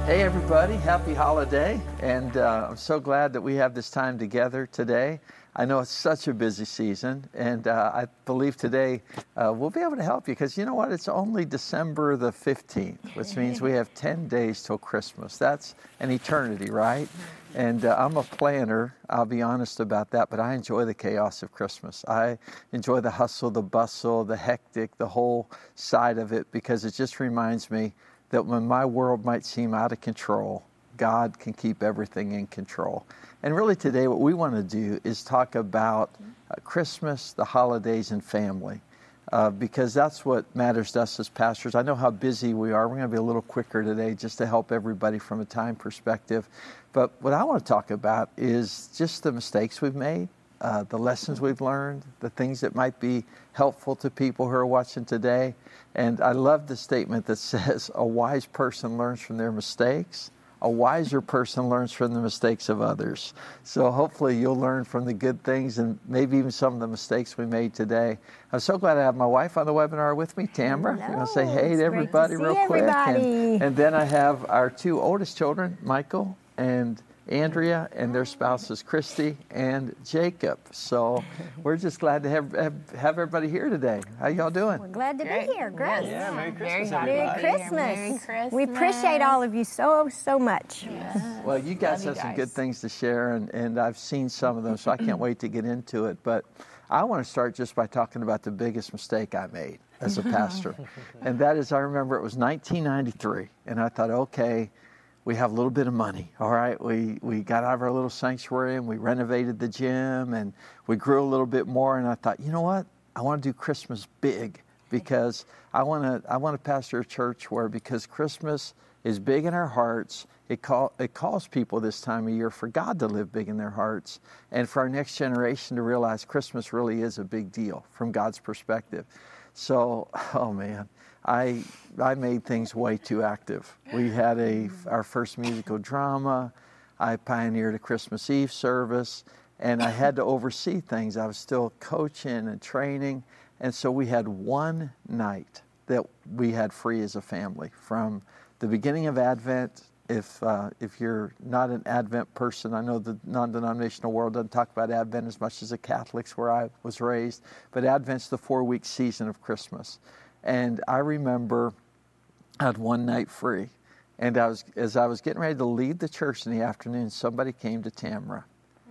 Hey everybody, happy holiday, and I'm so glad that we have this time together today. I know it's such a busy season, and I believe today we'll be able to help you, because you know what, it's only December the 15th, which means we have 10 days till Christmas. That's an eternity, right? And I'm a planner, I'll be honest about that, but I enjoy the chaos of Christmas. I enjoy the hustle, the bustle, the hectic, the whole side of it, because it just reminds me that when my world might seem out of control, God can keep everything in control. And really today what we want to do is talk about Christmas, the holidays, and family, because that's what matters to us as pastors. I know how busy we are. We're going to be a little quicker today just to help everybody from a time perspective. But what I want to talk about is just the mistakes we've made, the lessons we've learned, the things that might be helpful to people who are watching today. And I love the statement that says, a wise person learns from their mistakes. A wiser person learns from the mistakes of others. So hopefully you'll learn from the good things and maybe even some of the mistakes we made today. I'm so glad to have my wife on the webinar with me, Tamara. Hello. You want to say hey to everybody real quick? And then I have our two oldest children, Michael and Andrea, and their spouses, Christy and Jacob. So we're just glad to have everybody here today. How y'all doing? We're glad to be here. Great. Yeah, Merry Christmas, Merry everybody. Christmas. Merry Christmas. We appreciate all of you so much. Yes. Well, you guys Love have you some good things to share, and I've seen some of them, so I can't wait to get into it. But I want to start just by talking about the biggest mistake I made as a pastor. And that is, I remember it was 1993, and I thought, okay, we have a little bit of money, all right? We got out of our little sanctuary, and we renovated the gym, and we grew a little bit more, and I thought, you know what? I want to do Christmas big, because I want to pastor a church where, because Christmas is big in our hearts, it calls people this time of year for God to live big in their hearts, and for our next generation to realize Christmas really is a big deal from God's perspective. So, oh man, I made things way too active. We had our first musical drama. I pioneered a Christmas Eve service, and I had to oversee things. I was still coaching and training, and so we had one night that we had free as a family from the beginning of Advent. If you're not an Advent person, I know the non-denominational world doesn't talk about Advent as much as the Catholics where I was raised, but Advent's the 4-week season of Christmas. And I remember I had one night free, and as I was getting ready to leave the church in the afternoon, somebody came to Tamara,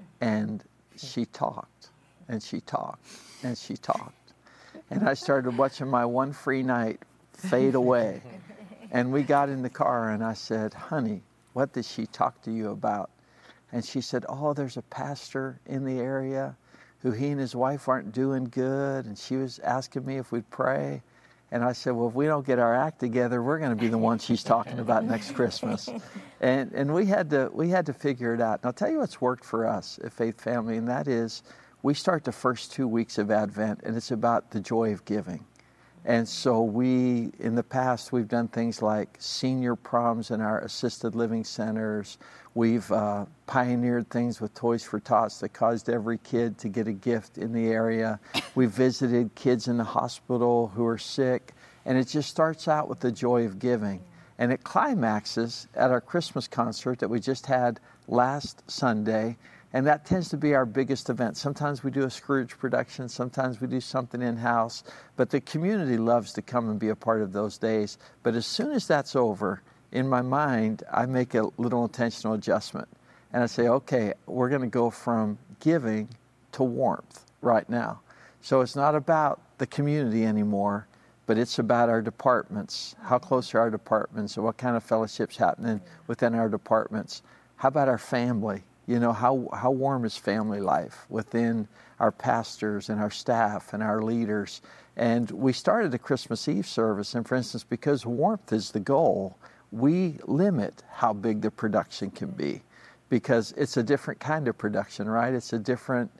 and she talked, and she talked, and she talked. And I started watching my one free night fade away. And we got in the car, and I said, honey, what did she talk to you about? And she said, oh, there's a pastor in the area who he and his wife aren't doing good, and she was asking me if we'd pray. And I said, well, if we don't get our act together, we're going to be the one she's talking about next Christmas. And we had to figure it out. And I'll tell you what's worked for us at Faith Family, and that is we start the first 2 weeks of Advent, and it's about the joy of giving. And so in the past, we've done things like senior proms in our assisted living centers. We've pioneered things with Toys for Tots that caused every kid to get a gift in the area. We've visited kids in the hospital who are sick. And it just starts out with the joy of giving. And it climaxes at our Christmas concert that we just had last Sunday. And that tends to be our biggest event. Sometimes we do a Scrooge production, sometimes we do something in-house, but the community loves to come and be a part of those days. But as soon as that's over, in my mind, I make a little intentional adjustment. And I say, okay, we're going to go from giving to warmth right now. So it's not about the community anymore, but it's about our departments. How close are our departments, and what kind of fellowship's happening within our departments? How about our family? You know, how warm is family life within our pastors and our staff and our leaders? And we started a Christmas Eve service, and for instance, because warmth is the goal, we limit how big the production can be, because it's a different kind of production, right? It's a different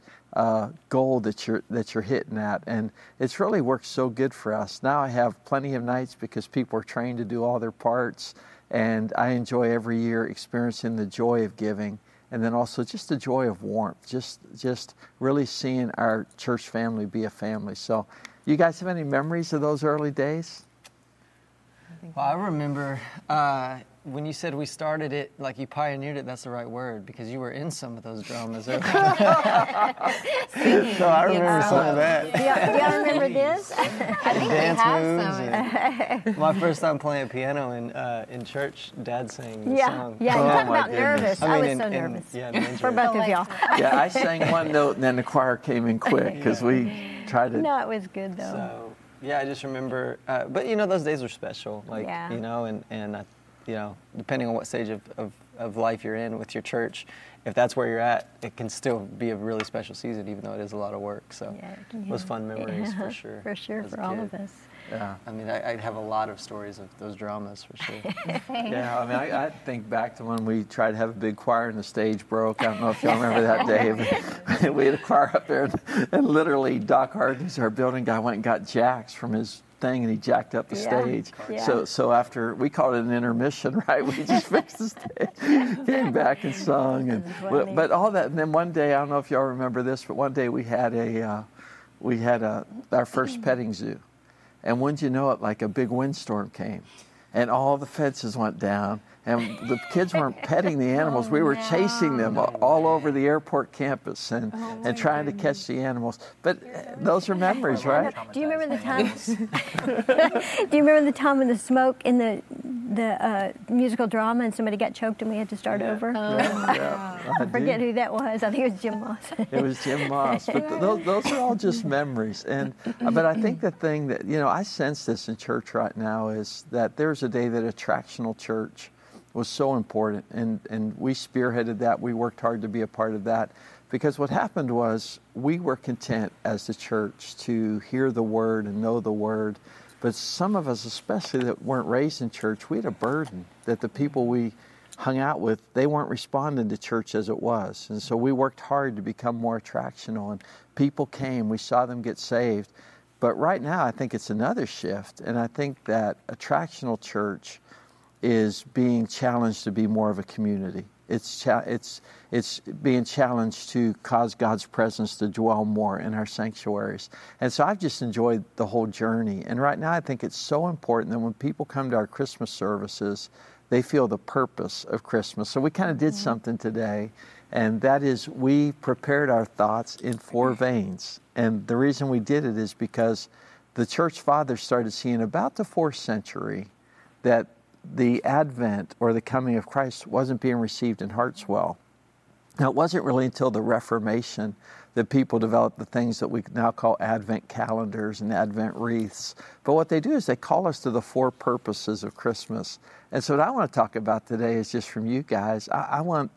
goal that you're hitting at, and it's really worked so good for us. Now I have plenty of nights because people are trained to do all their parts, and I enjoy every year experiencing the joy of giving. And then also just the joy of warmth, just really seeing our church family be a family. So you guys have any memories of those early days? Well, I remember when you said we started it, like you pioneered it, that's the right word, because you were in some of those dramas. So I remember some of that. Do y'all remember this? I think Dance we have moves. some. And my first time playing piano in church, Dad sang the song. Yeah, you Oh, talk my about nervous. I was so nervous for both of y'all. Yeah, I sang one note and then the choir came in quick because we tried to. No, it was good though. So, yeah, I just remember, but those days were special, like, Yeah. and depending on what stage of life you're in with your church, if that's where you're at, it can still be a really special season, even though it is a lot of work. So it was fun memories for sure. For sure, as a for all kid. of us. Yeah. I mean, I'd have a lot of stories of those dramas for sure. Yeah, I mean, I think back to when we tried to have a big choir and the stage broke. I don't know if y'all remember that day. But we had a choir up there, and literally Doc Hardney's our building guy went and got jacks from his thing, and he jacked up the stage. Yeah. So after, we called it an intermission, right? We just fixed the stage, came back and sung, and but all that. And then one day, I don't know if y'all remember this, but one day we had our first petting zoo. And wouldn't you know it, like a big windstorm came, and all the fences went down, and the kids weren't petting the animals. We were chasing them all over the airport campus and trying to catch the animals. But those are memories, right? Do you remember the time? Do you remember the time when the smoke in the musical drama and somebody got choked and we had to start over? I forget who that was. I think it was Jim Moss. It was Jim Moss. But those are all just memories. But I think the thing that, I sense this in church right now is that there's a day that attractional church was so important. And we spearheaded that. We worked hard to be a part of that. Because what happened was we were content as the church to hear the word and know the word. But some of us, especially that weren't raised in church, we had a burden that the people we hung out with, they weren't responding to church as it was. And so we worked hard to become more attractional. And people came, we saw them get saved. But right now, I think it's another shift. And I think that attractional church is being challenged to be more of a community. It's being challenged to cause God's presence to dwell more in our sanctuaries. And so I've just enjoyed the whole journey. And right now I think it's so important that when people come to our Christmas services, they feel the purpose of Christmas. So we kind of did something today, and that is we prepared our thoughts in 4 veins. And the reason we did it is because the church fathers started seeing about the 4th century that the advent or the coming of Christ wasn't being received in hearts well. Now, it wasn't really until the Reformation that people developed the things that we now call Advent calendars and Advent wreaths. But what they do is they call us to the 4 purposes of Christmas. And so what I want to talk about today is just from you guys. I want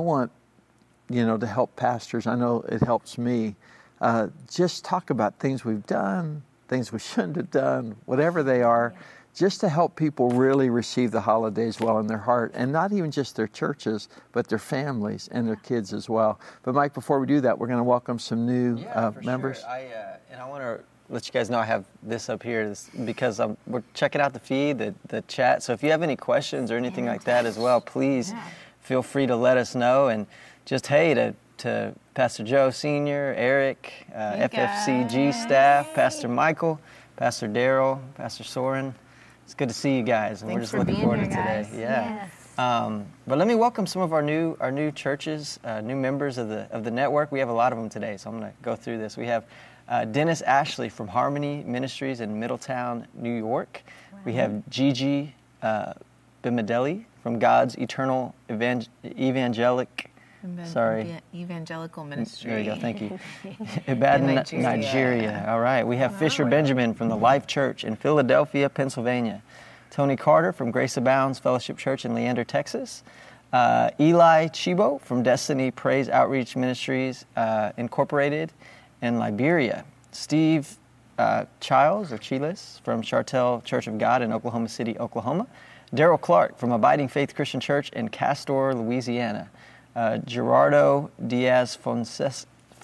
to help pastors. I know it helps me. Just talk about things we've done, things we shouldn't have done, whatever they are. Just to help people really receive the holidays well in their heart, and not even just their churches, but their families and their kids as well. But Mike, before we do that, we're going to welcome some new members. Sure. I want to let you guys know I have this up here because we're checking out the feed, the chat. So if you have any questions or anything like that as well, please feel free to let us know. And just hey to Pastor Joe Sr., Eric, FFCG staff, Pastor Michael, Pastor Daryl, Pastor Soren. It's good to see you guys, and we're just looking forward to today. Yes. But let me welcome some of our new churches, new members of the network. We have a lot of them today, so I'm going to go through this. We have Dennis Ashley from Harmony Ministries in Middletown, New York. Wow. We have Gigi Bimadelli from God's Eternal Evangelical Ministry. There you go, thank you. Ibadan, Nigeria. All right. We have Fisher Benjamin from the Life Church in Philadelphia, Pennsylvania. Tony Carter from Grace Abounds Fellowship Church in Leander, Texas. Eli Chibo from Destiny Praise Outreach Ministries Incorporated in Liberia. Steve Chiles from Chartel Church of God in Oklahoma City, Oklahoma. Daryl Clark from Abiding Faith Christian Church in Castor, Louisiana. Gerardo Diaz Fonseca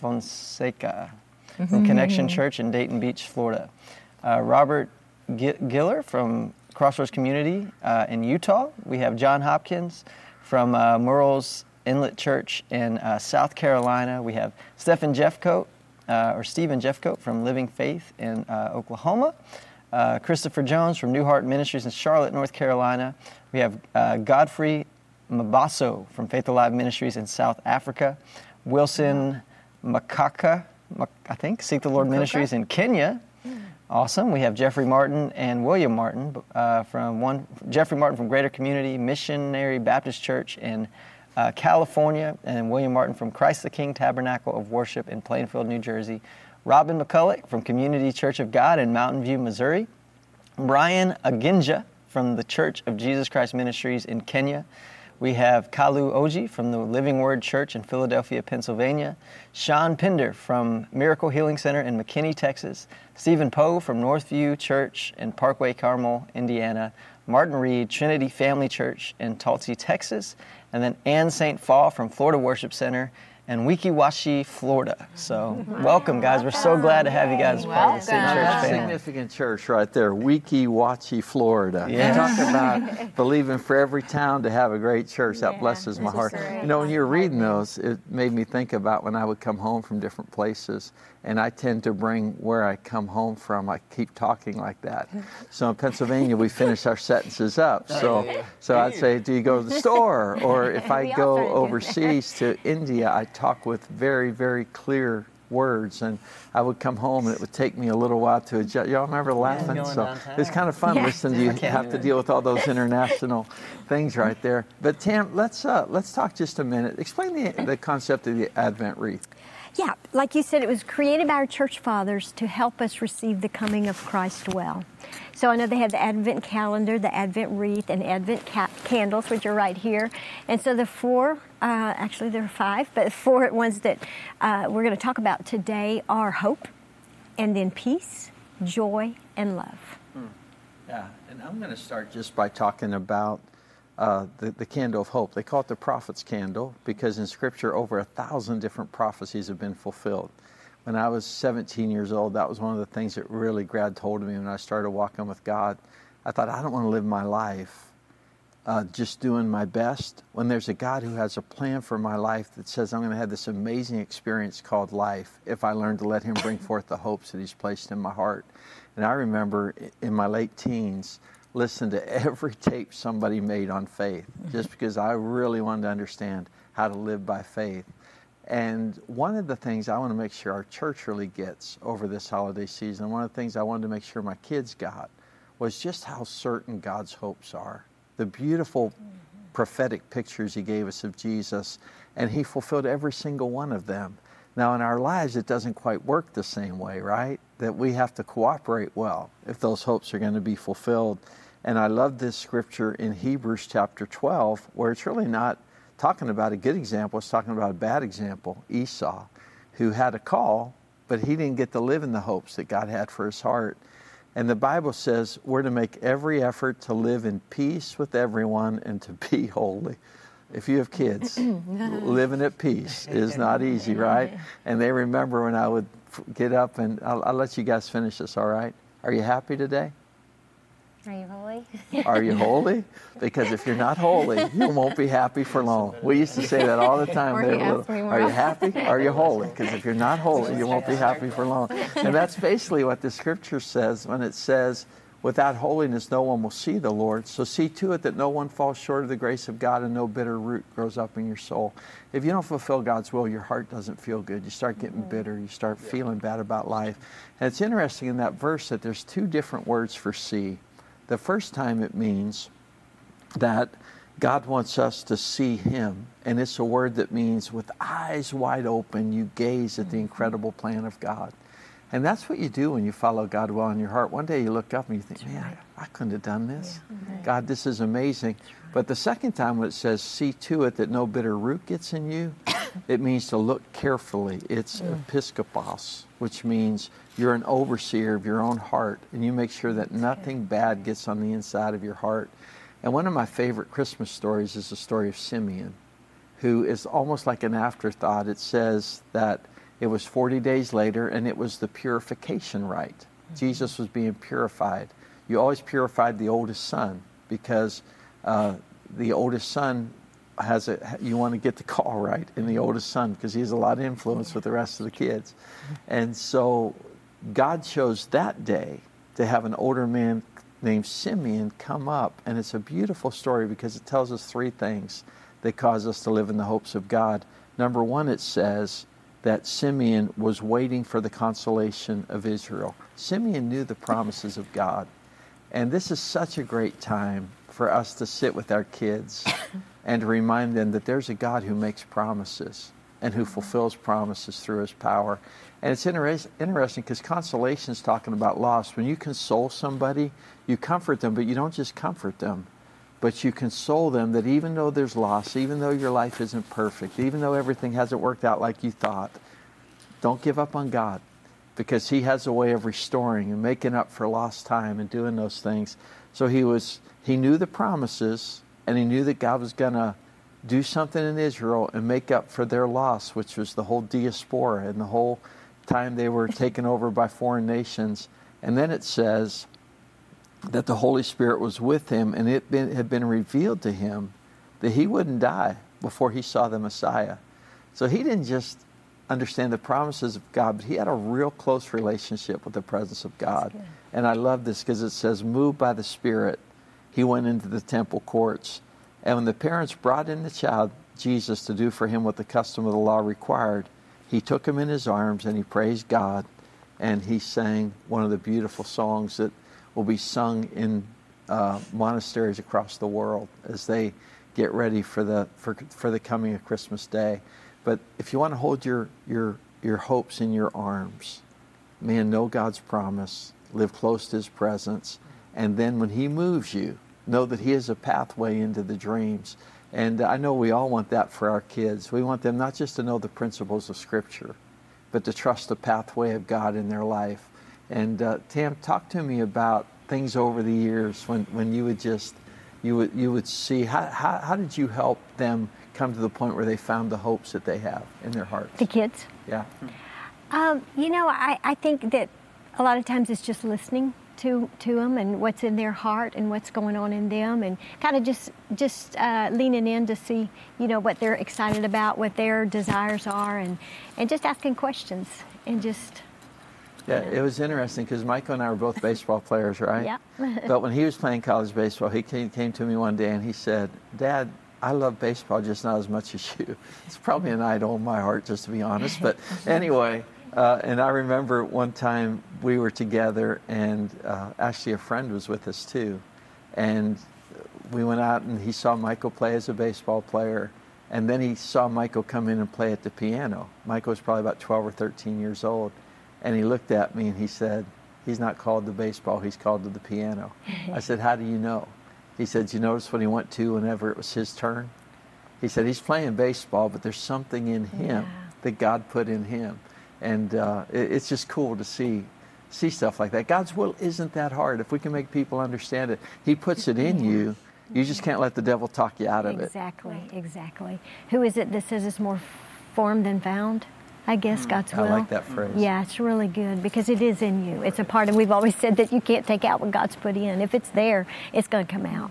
from Connection Church in Dayton Beach, Florida. Robert Giller from Crossroads Community in Utah. We have John Hopkins from Murrells Inlet Church in South Carolina. We have Stephen Jeffcoat from Living Faith in Oklahoma. Christopher Jones from New Heart Ministries in Charlotte, North Carolina. We have Godfrey Mabaso from Faith Alive Ministries in South Africa. Wilson Makaka, I think, Seek the Lord Ministries in Kenya. Awesome. We have Jeffrey Martin and William Martin Jeffrey Martin from Greater Community Missionary Baptist Church in California, and William Martin from Christ the King Tabernacle of Worship in Plainfield, New Jersey. Robin McCulloch from Community Church of God in Mountain View, Missouri. Brian Aginja from the Church of Jesus Christ Ministries in Kenya. We have Kalu Oji from the Living Word Church in Philadelphia, Pennsylvania. Sean Pinder from Miracle Healing Center in McKinney, Texas. Stephen Poe from Northview Church in Parkway, Carmel, Indiana. Martin Reed, Trinity Family Church in Tulsa, Texas. And then Ann St. Fall from Florida Worship Center and Weeki-Wachee, Florida. So welcome, guys. We're so glad to have you guys as part of the City Church That's a family. significant church right there, Weeki-Wachee, Florida. Yeah. Talk about believing for every town to have a great church. That blesses my heart. You know, when you were reading those, it made me think about when I would come home from different places, and I tend to bring where I come home from. I keep talking like that. So in Pennsylvania, we finish our sentences up. So I'd say, do you go to the store? Or if I go overseas to India, I talk with very, very clear words, and I would come home and it would take me a little while to adjust. Y'all remember laughing? So it's kind of fun listening to you have to deal with all those international things right there. But Tam, let's talk just a minute. Explain the concept of the Advent wreath. Yeah, like you said, it was created by our church fathers to help us receive the coming of Christ well. So I know they have the Advent calendar, the Advent wreath, and Advent candles, which are right here. And so the four, actually there are five, but four ones that we're going to talk about today are hope, and then peace, joy, and love. Yeah, and I'm going to start just by talking about the candle of hope. They call it the prophet's candle because in Scripture over 1,000 different prophecies have been fulfilled. When I was 17 years old, that was one of the things that really grabbed hold of me when I started walking with God. I thought, I don't want to live my life just doing my best when there's a God who has a plan for my life that says I'm going to have this amazing experience called life if I learn to let Him bring forth the hopes that He's placed in my heart. And I remember in my late teens, listen to every tape somebody made on faith, just because I really wanted to understand how to live by faith. And one of the things I want to make sure our church really gets over this holiday season, one of the things I wanted to make sure my kids got, was just how certain God's hopes are. The beautiful prophetic pictures He gave us of Jesus, and He fulfilled every single one of them. Now in our lives, it doesn't quite work the same way, right? That we have to cooperate well if those hopes are going to be fulfilled. And I love this scripture in Hebrews chapter 12, where it's really not talking about a good example, it's talking about a bad example, Esau, who had a call, but he didn't get to live in the hopes that God had for his heart. And the Bible says we're to make every effort to live in peace with everyone and to be holy. If you have kids, living at peace is not easy, right? And they remember when I would get up, and I'll let you guys finish this, all right? Are you happy today? Are you holy? Are you holy? Because if you're not holy, you won't be happy for long. We used to say that all the time. Are you happy? Are you holy? Because if you're not holy, you won't be happy for long. And that's basically what the scripture says when it says, without holiness, no one will see the Lord. So see to it that no one falls short of the grace of God and no bitter root grows up in your soul. If you don't fulfill God's will, your heart doesn't feel good. You start getting bitter. You start feeling bad about life. And it's interesting in that verse that there's two different words for see. The first time it means that God wants us to see Him. And it's a word that means with eyes wide open, you gaze at the incredible plan of God. And that's what you do when you follow God well in your heart. One day you look up and you think, man, I couldn't have done this. God, this is amazing. But the second time when it says, see to it that no bitter root gets in you, it means to look carefully. It's episkopos, which means you're an overseer of your own heart, and you make sure that nothing bad gets on the inside of your heart. And one of my favorite Christmas stories is the story of Simeon, who is almost like an afterthought. It says that it was 40 days later, and it was the purification rite. Jesus was being purified. You always purified the oldest son because the oldest son you want to get the call right in the oldest son because he has a lot of influence with the rest of the kids. And so God chose that day to have an older man named Simeon come up. And it's a beautiful story because it tells us three things that cause us to live in the hopes of God. Number one, it says that Simeon was waiting for the consolation of Israel. Simeon knew the promises of God. And this is such a great time for us to sit with our kids and to remind them that there's a God who makes promises and who fulfills promises through his power. And it's interesting because consolation is talking about loss. When you console somebody, you comfort them, but you don't just comfort them, but you console them that even though there's loss, even though your life isn't perfect, even though everything hasn't worked out like you thought, don't give up on God, because he has a way of restoring and making up for lost time and doing those things. So he knew the promises, and he knew that God was going to do something in Israel and make up for their loss, which was the whole diaspora and the whole time they were taken over by foreign nations. And then it says that the Holy Spirit was with him, and it had been revealed to him that he wouldn't die before he saw the Messiah. So he didn't just understand the promises of God, but he had a real close relationship with the presence of God. And I love this because it says, moved by the Spirit, he went into the temple courts. And when the parents brought in the child, Jesus, to do for him what the custom of the law required, he took him in his arms and he praised God, and he sang one of the beautiful songs that will be sung in monasteries across the world as they get ready for the coming of Christmas Day. But if you want to hold your hopes in your arms, man, know God's promise, live close to his presence, and then when he moves you, know that he is a pathway into the dreams. And I know we all want that for our kids. We want them not just to know the principles of Scripture, but to trust the pathway of God in their life. And Tam, talk to me about things over the years when you would see, how did you help them come to the point where they found the hopes that they have in their hearts? The kids? Yeah. I think that a lot of times it's just listening to them and what's in their heart and what's going on in them, and kind of just leaning in to see, what they're excited about, what their desires are, and just asking questions and just... Yeah, it was interesting because Michael and I were both baseball players, right? Yeah. But when he was playing college baseball, he came to me one day and he said, Dad, I love baseball just not as much as you. It's probably an idol in my heart, just to be honest. But anyway, and I remember one time we were together, and actually a friend was with us too. And we went out and he saw Michael play as a baseball player. And then he saw Michael come in and play at the piano. Michael was probably about 12 or 13 years old. And he looked at me and he said, he's not called to baseball, he's called to the piano. I said, how do you know? He said, you notice what he went to whenever it was his turn? He said, he's playing baseball, but there's something in him that God put in him. And it's just cool to see stuff like that. God's will isn't that hard. If we can make people understand it, he puts it in you. You just can't let the devil talk you out of it. Exactly. Who is it that says it's more formed than found? I guess God's will. I like that phrase. Yeah, it's really good because it is in you. It's a part of, we've always said that you can't take out what God's put in. If it's there, it's going to come out,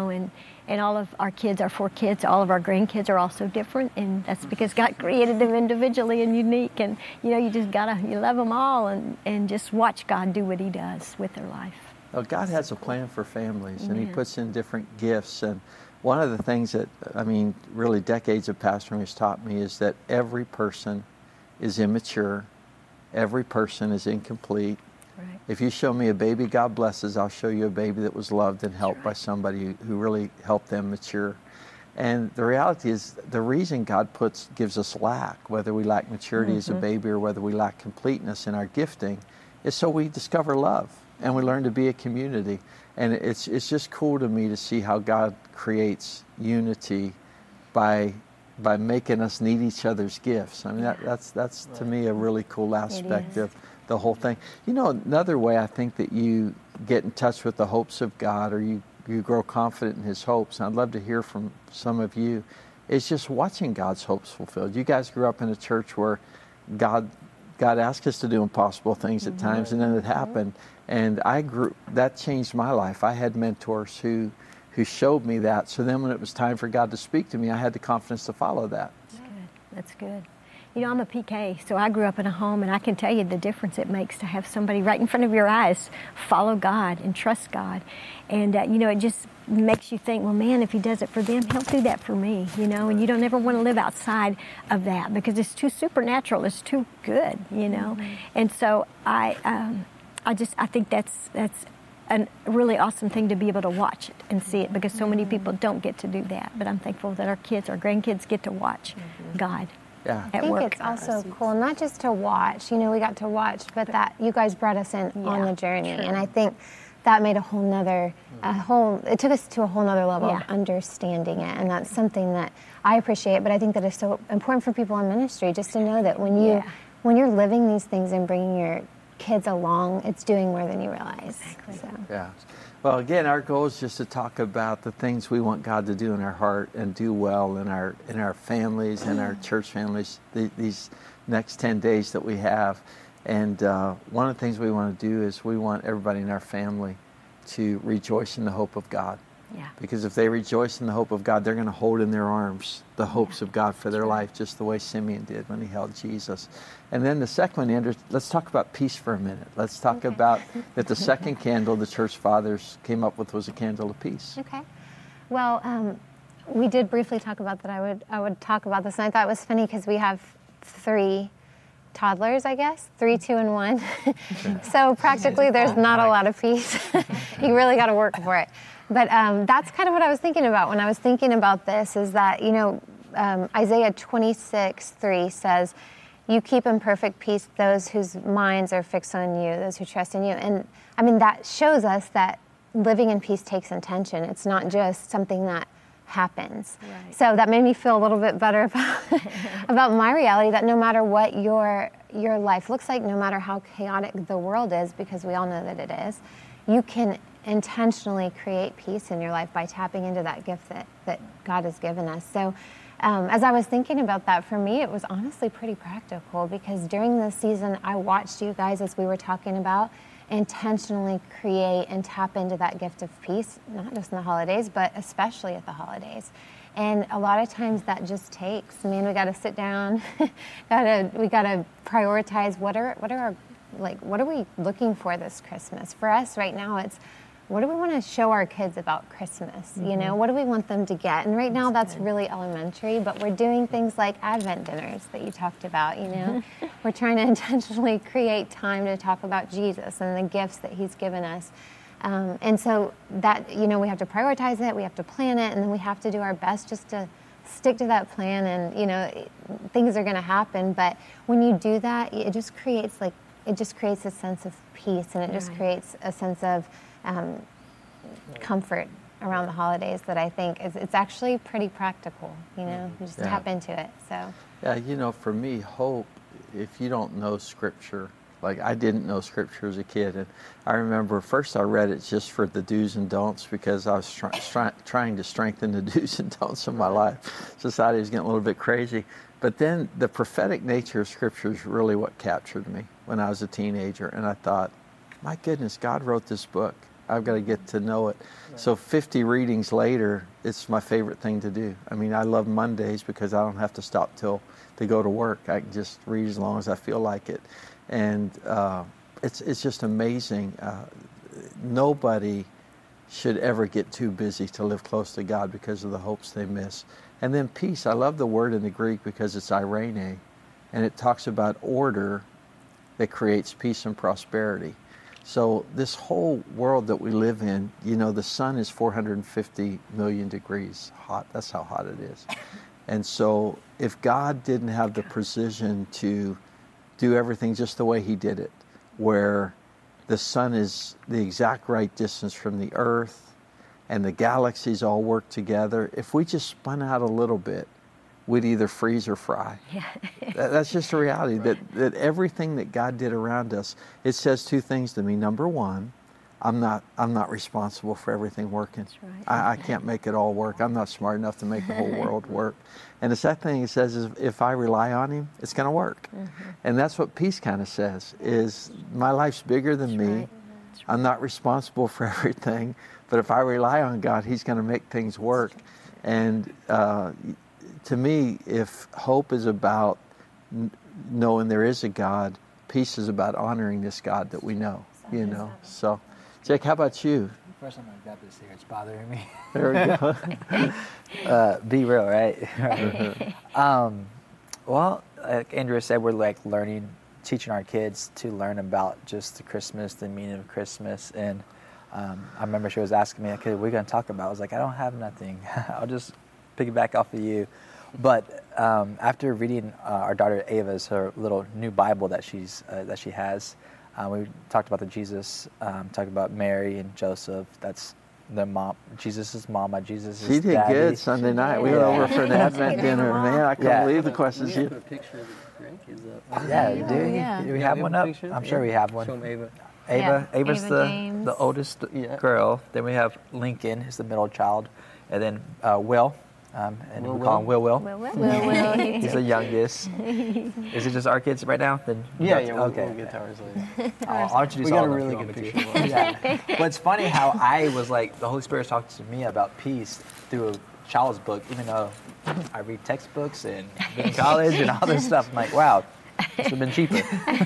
and all of our kids, our 4 kids, all of our grandkids are also different, and that's because God created them individually and unique, and, you just you love them all and just watch God do what he does with their life. Well, God has a plan for families, and he puts in different gifts, and one of the things that, really decades of pastoring has taught me is that every person is immature. Every person is incomplete. Right. If you show me a baby God blesses, I'll show you a baby that was loved and helped by somebody who really helped them mature. And the reality is, the reason God gives us lack, whether we lack maturity as a baby or whether we lack completeness in our gifting, is so we discover love and we learn to be a community. And it's just cool to me to see how God creates unity by making us need each other's gifs. That's to me a really cool aspect of the whole thing. Another way I think that you get in touch with the hopes of God, or you grow confident in his hopes, and I'd love to hear from some of you, is just watching God's hopes fulfilled. You guys grew up in a church where God asked us to do impossible things at times, and then it happened. And that changed my life. I had mentors who showed me that. So then when it was time for God to speak to me, I had the confidence to follow that. That's good. You know, I'm a PK, so I grew up in a home, and I can tell you the difference it makes to have somebody right in front of your eyes follow God and trust God. And, you know, it just makes you think, well, man, if he does it for them, he'll do that for me, you know, and you don't ever want to live outside of that because it's too supernatural, it's too good, you know. And so I think that's a really awesome thing to be able to watch it and see it, because so many people don't get to do that. But I'm thankful that our grandkids get to watch God. Yeah. I think it's also cool, not just to watch, you know, we got to watch, but that you guys brought us in on the journey. True. And I think that made it took us to a whole nother level of understanding it. And that's something that I appreciate, but I think that is so important for people in ministry, just to know that when you're living these things and bringing your kids along, it's doing more than you realize. Exactly. So. Yeah. Well, again, our goal is just to talk about the things we want God to do in our heart and do well in our families and our church families these next 10 days that we have. And one of the things we want to do is we want everybody in our family to rejoice in the hope of God. Yeah. Because if they rejoice in the hope of God, they're going to hold in their arms the hopes of God for their life, just the way Simeon did when he held Jesus. And then the second one, Andrew, let's talk about peace for a minute. Let's talk about that the second candle the church fathers came up with was a candle of peace. Okay. Well, we did briefly talk about that. I would talk about this, and I thought it was funny because we have 3 toddlers, I guess, 3, 2, and 1. So practically there's not a lot of peace. You really got to work for it. But that's kind of what I was thinking about when I was thinking about this, is that, you know, Isaiah 26:3 says, you keep in perfect peace those whose minds are fixed on you, those who trust in you. And I mean, that shows us that living in peace takes intention. It's not just something that happens. Right. So that made me feel a little bit better about my reality, that no matter what your life looks like, no matter how chaotic the world is, because we all know that it is, you can intentionally create peace in your life by tapping into that gift that God has given us. So as I was thinking about that, for me, it was honestly pretty practical, because during this season, I watched you guys, as we were talking about, intentionally create and tap into that gift of peace, not just in the holidays, but especially at the holidays. And a lot of times that just takes, we got to sit down, we got to prioritize what are we looking for this Christmas? For us right now, it's what do we want to show our kids about Christmas? You know, what do we want them to get? And right now that's really elementary, but we're doing things like Advent dinners that you talked about, you know. We're trying to intentionally create time to talk about Jesus and the gifts that he's given us. And so that, you know, we have to prioritize it, we have to plan it, and then we have to do our best just to stick to that plan. And, you know, things are going to happen, but when you do that, it just creates a sense of peace, and it just creates a sense of comfort around the holidays that I think it's actually pretty practical, you know, you just tap into it. So yeah, you know, for me, hope, if you don't know Scripture, like I didn't know Scripture as a kid, and I remember first I read it just for the do's and don'ts, because I was trying to strengthen the do's and don'ts of my life. Society was getting a little bit crazy. But then the prophetic nature of Scripture is really what captured me when I was a teenager, and I thought, my goodness, God wrote this book. I've got to get to know it. Right. So 50 readings later, it's my favorite thing to do. I mean, I love Mondays because I don't have to stop to go to work. I can just read as long as I feel like it. And it's just amazing. Nobody should ever get too busy to live close to God because of the hopes they miss. And then peace. I love the word in the Greek because it's eirene, and it talks about order that creates peace and prosperity. So this whole world that we live in, you know, the sun is 450 million degrees hot. That's how hot it is. And so if God didn't have the precision to do everything just the way he did it, where the sun is the exact right distance from the earth and the galaxies all work together, if we just spun out a little bit, we'd either freeze or fry. Yeah. That's just a reality, that everything that God did around us, it says 2 things to me. Number one, I'm not responsible for everything working. That's right. I can't make it all work. I'm not smart enough to make the whole world work. And the second thing it says is, if I rely on him, it's going to work. Mm-hmm. And that's what peace kind of says, is my life's bigger than me. Right. I'm not responsible for everything, but if I rely on God, he's going to make things work. And to me, if hope is about knowing there is a God. Peace is about honoring this God that we know, you know. So, Jake, how about you? First time I've got this here, it's bothering me. There we go. Be real, right? Well, like Andrea said, we're like teaching our kids to learn about just the Christmas, the meaning of Christmas. And I remember she was asking me, okay, what are we going to talk about? I was like, I don't have nothing. I'll just piggyback off of you. But after reading our daughter Ava's her little new Bible that she has, we talked about the Jesus, talked about Mary and Joseph. That's the mom, Jesus' mama, Jesus' She did daddy. good Sunday night. We went over for an Advent dinner. Man, I couldn't believe the questions. We have a picture of the grandkids up. Yeah, Yeah. do we have one up? I'm sure we have one. Show them Ava. Ava's Ava James. the oldest girl. Then we have Lincoln, who's the middle child, and then Will, and we call him Will. Will. He's the youngest. Is it just our kids right now? Then Yeah, okay. we'll get to ours later. I'll introduce We got all a of them really if good you picture want me to. Yeah. But it's funny how I was like, the Holy Spirit talked to me about peace through a child's book, even though I read textbooks and been in college and all this stuff. I'm like, wow, this would have been cheaper.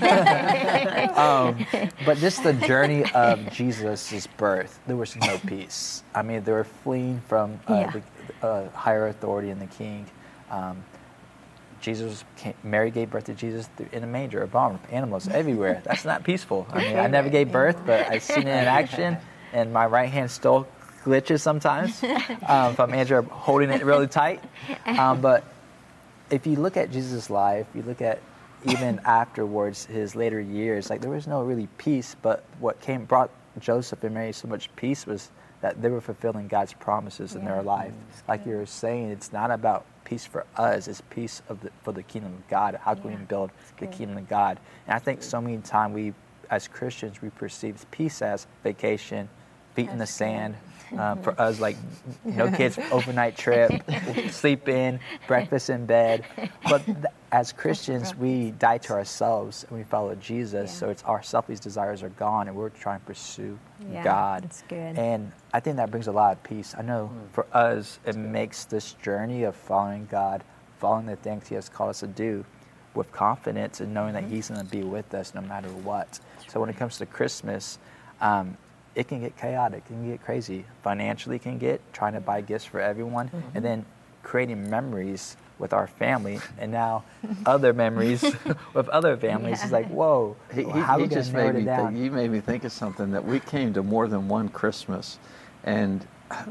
But just the journey of Jesus' birth, there was no peace. I mean, they were fleeing from the higher authority and the king. Mary gave birth to Jesus in a manger, a barn, animals everywhere. That's not peaceful. I mean, I never gave birth, but I've seen it in action, and my right hand still glitches sometimes if I'm Andrew holding it really tight. But if you look at Jesus' life, you look at even afterwards, his later years, like there was no really peace, but what brought Joseph and Mary so much peace was that they were fulfilling God's promises in their life. Like you were saying, it's not about peace for us, it's peace for the kingdom of God. How can we build the kingdom of God? And I think so many times as Christians, we perceive peace as vacation, feet in the sand. For us, like no kids, overnight trip, sleep in, breakfast in bed. But as Christians, we die to ourselves and we follow Jesus. So it's our selfish desires are gone, and we're trying to pursue God. That's good. And I think that brings a lot of peace. I know for us, it makes this journey of following God, following the things He has called us to do, with confidence and knowing that He's going to be with us no matter what. So when it comes to Christmas, it can get chaotic, it can get crazy. Financially, can get trying to buy gifts for everyone, and then creating memories with our family, and now other memories with other families. It's like, whoa, how he just made me think. You made me think of something that we came to more than one Christmas, and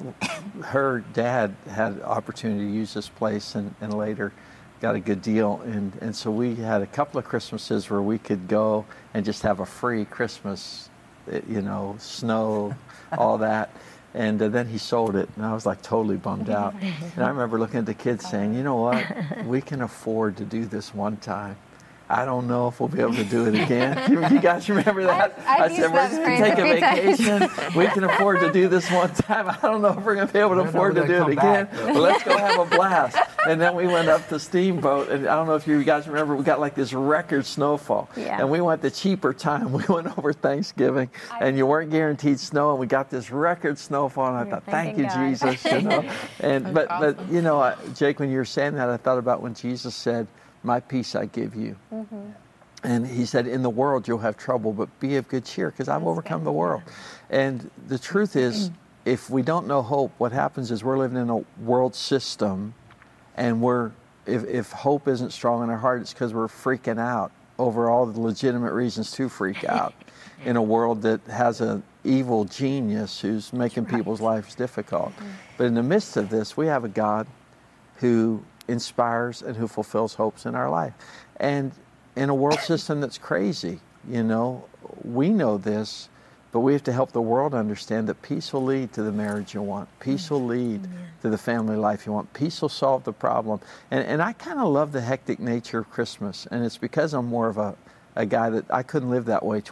her dad had the opportunity to use this place, and later got a good deal, and so we had a couple of Christmases where we could go and just have a free Christmas. You know, snow, all that. And then he sold it, and I was like totally bummed out. And I remember looking at the kids saying, you know what, we can afford to do this one time. I don't know if we'll be able to do it again. You guys remember that? I said, we're going to take a vacation. We can afford to do this one time. I don't know if we're going to be able to afford to do it again, but let's go have a blast. And then we went up to Steamboat, and I don't know if you guys remember, we got like this record snowfall. Yeah. And we went the cheaper time. We went over Thanksgiving, and you weren't guaranteed snow, and we got this record snowfall, and I thought, thank you, God. Jesus. You know? And but you know, Jake, when you were saying that, I thought about when Jesus said, my peace I give you. Mm-hmm. And he said, in the world you'll have trouble, but be of good cheer, because I've overcome the world. And the truth is, if we don't know hope, what happens is we're living in a world system, and if hope isn't strong in our heart, it's because we're freaking out over all the legitimate reasons to freak out in a world that has an evil genius who's making people's lives difficult. But in the midst of this, we have a God who inspires and who fulfills hopes in our life. And in a world system that's crazy, you know, we know this, but we have to help the world understand that peace will lead to the marriage you want. Peace will lead to the family life you want. Peace will solve the problem. And I kind of love the hectic nature of Christmas. And it's because I'm more of a guy that I couldn't live that way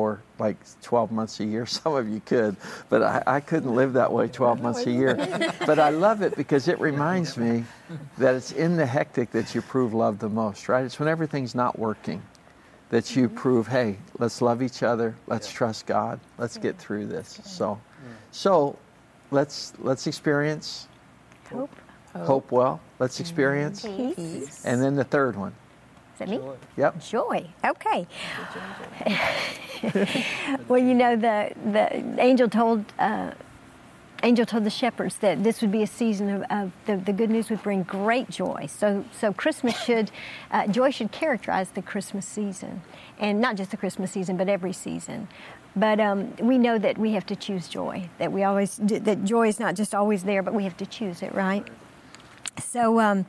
12 months a year. Some of you could, but I couldn't live that way 12 months a year. But I love it because it reminds me that it's in the hectic that you prove love the most, right? It's when everything's not working that you prove, hey, let's love each other, let's trust God, let's get through this. So let's experience Hope. well. Let's experience Peace. and then the third one. Is that me? Joy. Yep. Joy. Okay. Well, you know, the angel told the shepherds that this would be a season of the good news would bring great joy. So Christmas joy should characterize the Christmas season, and not just the Christmas season, but every season. But we know that we have to choose joy. That joy is not just always there, but we have to choose it, right? So.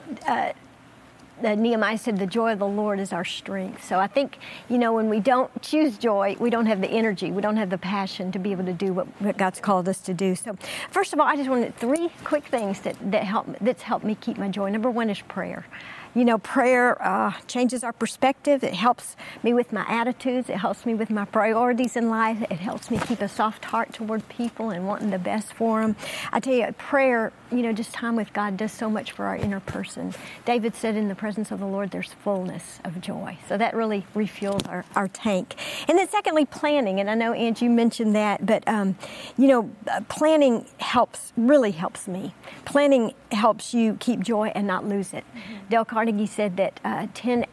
Nehemiah said, the joy of the Lord is our strength. So I think, you know, when we don't choose joy, we don't have the energy, we don't have the passion to be able to do what God's called us to do. So first of all, I just wanted 3 quick things that's helped me keep my joy. Number 1 is prayer. You know, prayer changes our perspective. It helps me with my attitudes. It helps me with my priorities in life. It helps me keep a soft heart toward people and wanting the best for them. I tell you, prayer, you know, just time with God does so much for our inner person. David said, in the presence of the Lord, there's fullness of joy. So that really refuels our tank. And then secondly, planning. And I know, Ange, you mentioned that, but, you know, planning really helps me. Planning helps you keep joy and not lose it. Dale Carnegie said that 1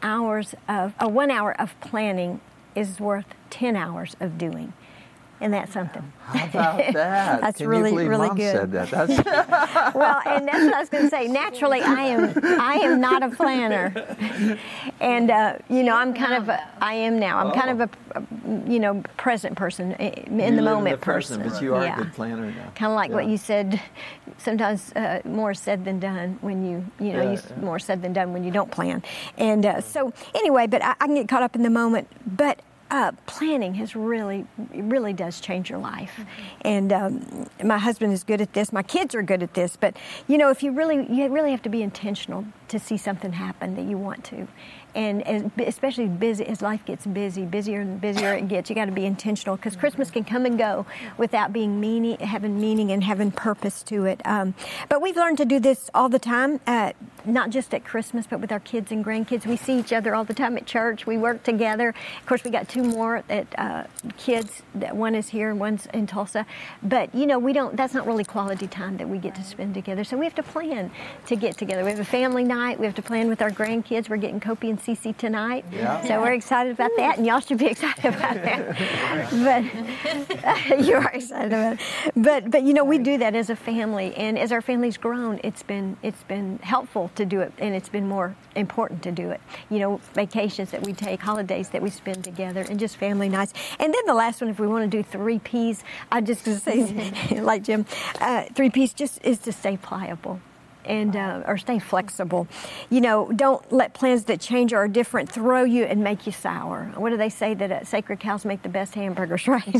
hour of planning is worth 10 hours of doing. And that's something. How about that? That's Can really, you believe really Mom good. said that? That's Well, and that's what I was going to say. Naturally, I am not a planner, and you know, I am now. I'm kind of a you know, present person, in the moment person. But you are a good planner now. Kind of like what you said. Sometimes more said than done when you more said than done when you don't plan. And so anyway, but I can get caught up in the moment, but. Planning really does change your life, and my husband is good at this. My kids are good at this, but you know, if you really have to be intentional to see something happen that you want to, and especially as life gets busier and busier it gets, you got to be intentional, because Christmas can come and go without having meaning and having purpose to it. But we've learned to do this all the time, not just at Christmas, but with our kids and grandkids. We see each other all the time at church. We work together. Of course, we got 2 more kids. One is here and one's in Tulsa. But you know, that's not really quality time that we get to spend together. So we have to plan to get together. We have a family night. We have to plan with our grandkids. We're getting Kopi and Cece tonight. Yeah. So we're excited about that, and y'all should be excited about that. But you are excited about it. But you know, we do that as a family, and as our family's grown, it's been helpful to do it, and it's been more important to do it. You know, vacations that we take, holidays that we spend together, and just family nights. And then the last one, if we want to do 3 Ps, I just going to say, like Jim, 3 Ps just is to stay pliable. And or stay flexible. You know, don't let plans that change or are different throw you and make you sour. What do they say, that sacred cows make the best hamburgers, right?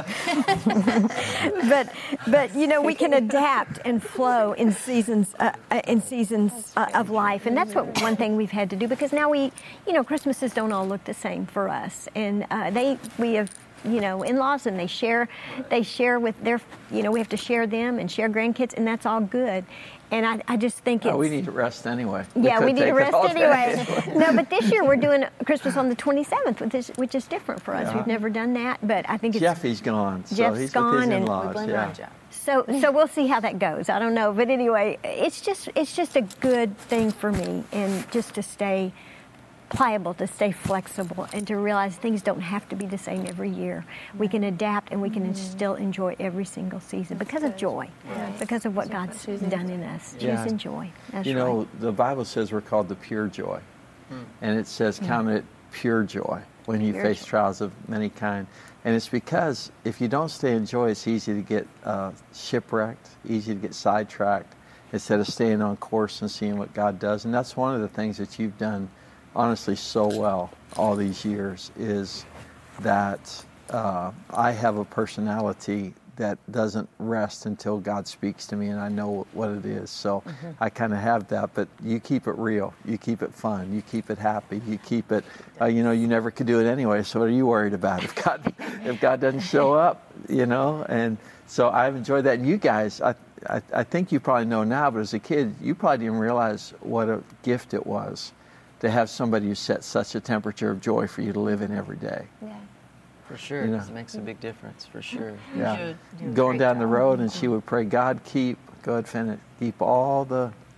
but you know, we can adapt and flow in seasons of life, and that's one thing we've had to do, because now Christmases don't all look the same for us, and we have. You know, in-laws, and they share with their, you know, we have to share them and share grandkids, and that's all good. And I just think we need to rest anyway. Yeah, we need to rest anyway. No, but this year we're doing Christmas on the 27th, which is different for us. Yeah. We've never done that, but I think it's... Jeffy's gone, so Jeff's he's gone, with his in-laws. Yeah. So we'll see how that goes. I don't know, but anyway, it's just a good thing for me, and just to stay pliable, to stay flexible, and to realize things don't have to be the same every year. We can adapt, and we can still enjoy every single season because of joy, because of what God's done in us. Choosing joy. That's you know, the Bible says we're called the pure joy, and it says count it pure joy when you face trials of many kind. And it's because if you don't stay in joy, it's easy to get shipwrecked, easy to get sidetracked, instead of staying on course and seeing what God does. And that's one of the things that you've done honestly so well all these years, is that I have a personality that doesn't rest until God speaks to me and I know what it is. So I kind of have that, but you keep it real, you keep it fun, you keep it happy, you keep it, you know, you never could do it anyway, so what are you worried about if God doesn't show up, you know? And so I've enjoyed that. And you guys, I think you probably know now, but as a kid, you probably didn't realize what a gift it was to have somebody who set such a temperature of joy for you to live in every day. Yeah. For sure, you know? It makes a big difference, for sure. Yeah. Going down the road, and she would pray, God, go ahead, finish, keep all the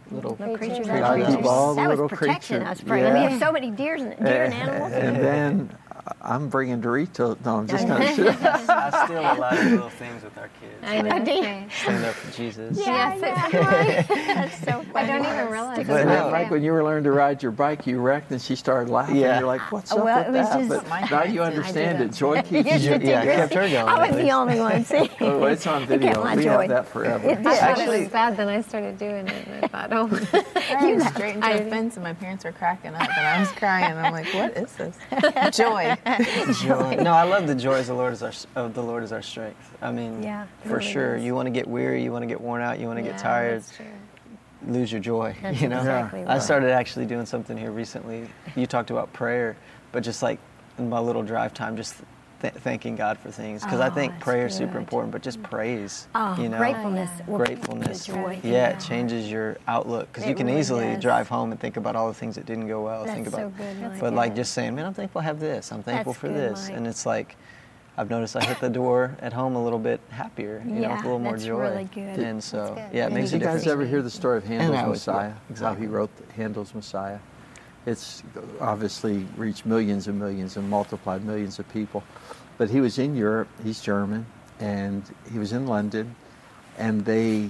little creatures. God keep all the That little was protection, creatures. I was praying. Yeah. We have so many deer and animals. And then I'm bringing Dorito. No, I'm just going to. I steal a lot of little things with our kids. I know. Stand up for Jesus. Yes, That's so funny. I don't even realize. But no. like when you were learning to ride your bike, you wrecked and she started laughing. Yeah. You're like, what's up Well, with it was that? just- But now you understand it. Joy keeps Yes, you. it did. Yeah, I kept her going. I was the only one. See, Oh, it's on video. kept my We joy. have that forever. It did. I thought Actually- it was bad, then I started doing it, and I thought, oh, I was straight into a fence and my parents were cracking up and I was crying. I'm like, what is this? Joy. Joy. No, I love the joy of the Lord is our strength. I mean, Yeah, it for really sure. is. You want to get weary, you want to get worn out, you want to get tired, That's true. lose your joy. That's you know, exactly I right. started actually doing something here recently. You talked about prayer, but just like in my little drive time, just thanking God for things, because I Oh, think that's prayer is super good. important. But just praise, Oh, you know, gratefulness. will give you gratefulness. joy. Yeah, it changes your outlook, because It you can really easily does. drive home and think about all the things that didn't go well. That's think about, so good, Mike. but like just saying, man, I'm thankful I have this. I'm thankful That's for good, this, Mike. and it's like. I've noticed I hit the door at home a little bit happier, you know, Yeah, with a little more that's joy. really good. And so, That's good. yeah, it And makes Did a you guys difference. ever hear the story of And Handel's I was- Messiah? yeah, exactly. How he wrote Handel's Messiah. It's obviously reached millions and millions and multiplied millions of people. But he was in Europe, he's German, and he was in London, and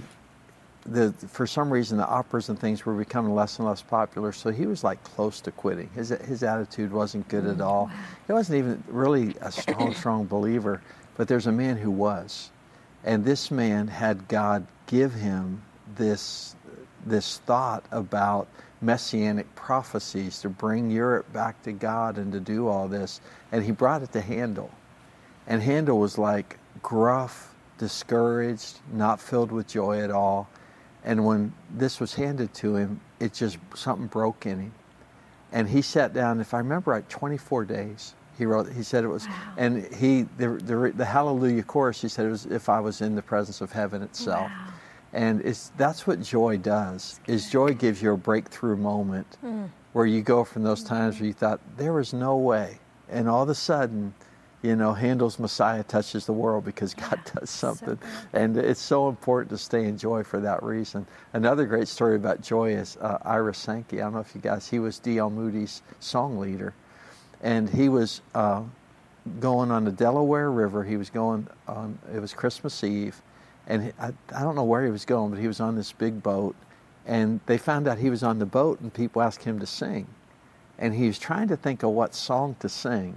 for some reason the operas and things were becoming less and less popular, so he was like close to quitting. His attitude wasn't good at all. He wasn't even really a strong believer, but there's a man who was. And this man had God give him this thought about messianic prophecies to bring Europe back to God and to do all this. And he brought it to Handel. And Handel was like gruff, discouraged, not filled with joy at all. And when this was handed to him, it just, something broke in him. And he sat down, if I remember right, 24 days. He said it was, and the Hallelujah chorus, he said it was, if I was in the presence of heaven itself. Wow. And that's what joy does, is joy gives you a breakthrough moment where you go from those times where you thought, there was no way. And all of a sudden, you know, Handel's Messiah touches the world because God does something. And it's so important to stay in joy for that reason. Another great story about joy is Ira Sankey. I don't know if you guys, he was D.L. Moody's song leader. And he was going on the Delaware River. He was going on, it was Christmas Eve. And I don't know where he was going, but he was on this big boat. And they found out he was on the boat, and people asked him to sing. And he was trying to think of what song to sing.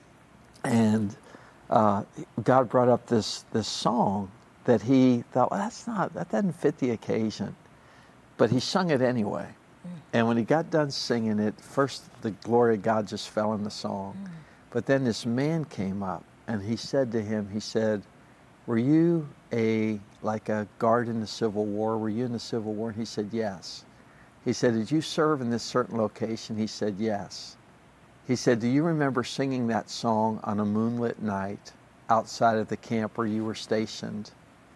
And God brought up this song that he thought, well, that doesn't fit the occasion. But he sung it anyway. And when he got done singing it, first the glory of God just fell in the song. But then this man came up, and he said to him, he said, were you like a guard in the Civil War? Were you in the Civil War? And he said, yes. He said, did you serve in this certain location? He said, yes. He said, do you remember singing that song on a moonlit night outside of the camp where you were stationed?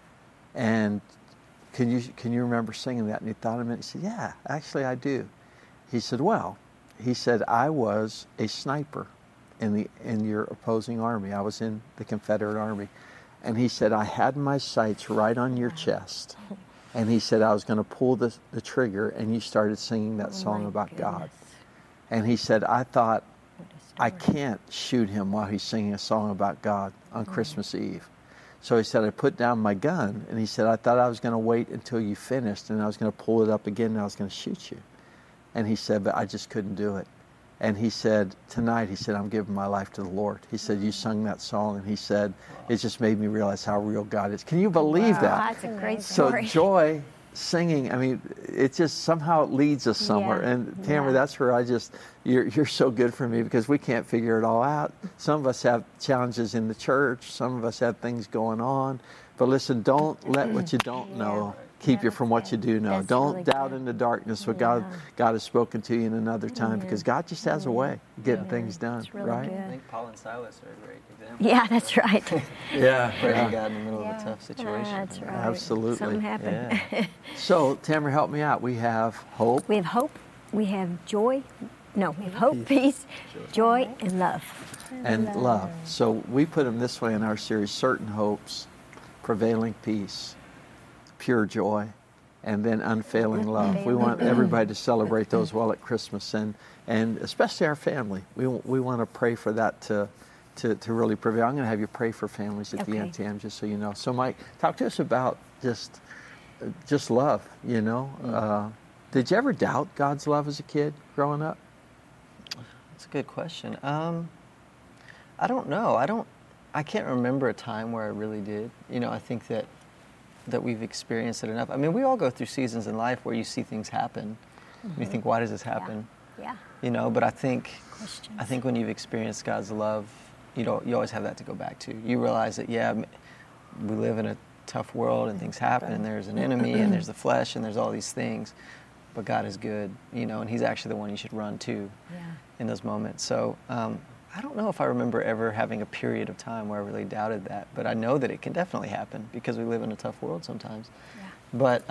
And can you remember singing that? And he thought a minute. He said, yeah, actually I do. He said, well, he said, I was a sniper in your opposing army. I was in the Confederate Army. And he said, I had my sights right on your chest. And he said, I was going to pull the trigger, and you started singing that song about God. And he said, I thought, I can't shoot him while he's singing a song about God on Christmas Eve. So he said, I put down my gun, and he said, I thought I was going to wait until you finished, and I was going to pull it up again, and I was going to shoot you. And he said, but I just couldn't do it. And he said, tonight, he said, I'm giving my life to the Lord. He said, you sung that song, and he said, it just made me realize how real God is. Can you believe that? That's a great So story. joy, singing, I mean, it just somehow it leads us somewhere. Yeah. And Tamara, Yeah. that's where you're so good for me, because we can't figure it all out. Some of us have challenges in the church. Some of us have things going on. But listen, don't let what you don't know keep you from what you do know. That's don't really doubt good. in the darkness what God has spoken to you in another time, because God just has a way of getting things done, It's really right? good. I think Paul and Silas are a great example. Yeah, that's right. Yeah. Praising God in the middle of a tough situation. That's right. Absolutely. Something happened. Yeah. So, Tamara, help me out. We have hope. We have hope. We have joy. No, we have hope, peace, joy, and love. And love. So we put them this way in our series: certain hopes, prevailing peace, pure joy, and then unfailing love. We want everybody to celebrate those well at Christmas, and especially our family. We want to pray for that to really prevail. I'm going to have you pray for families at the end, Tam, just so you know. So Mike, talk to us about just love, you know. Did you ever doubt God's love as a kid growing up? That's a good question. I don't know. I can't remember a time where I really did. You know, I think that we've experienced it enough. I mean, we all go through seasons in life where you see things happen. And you think, why does this happen? Yeah. You know, but I think when you've experienced God's love, you always have that to go back to. You realize that, we live in a tough world and things happen and there's an enemy and there's the flesh and there's all these things. But God is good, you know, and He's actually the one you should run to in those moments. So I don't know if I remember ever having a period of time where I really doubted that, but I know that it can definitely happen because we live in a tough world sometimes. Yeah. But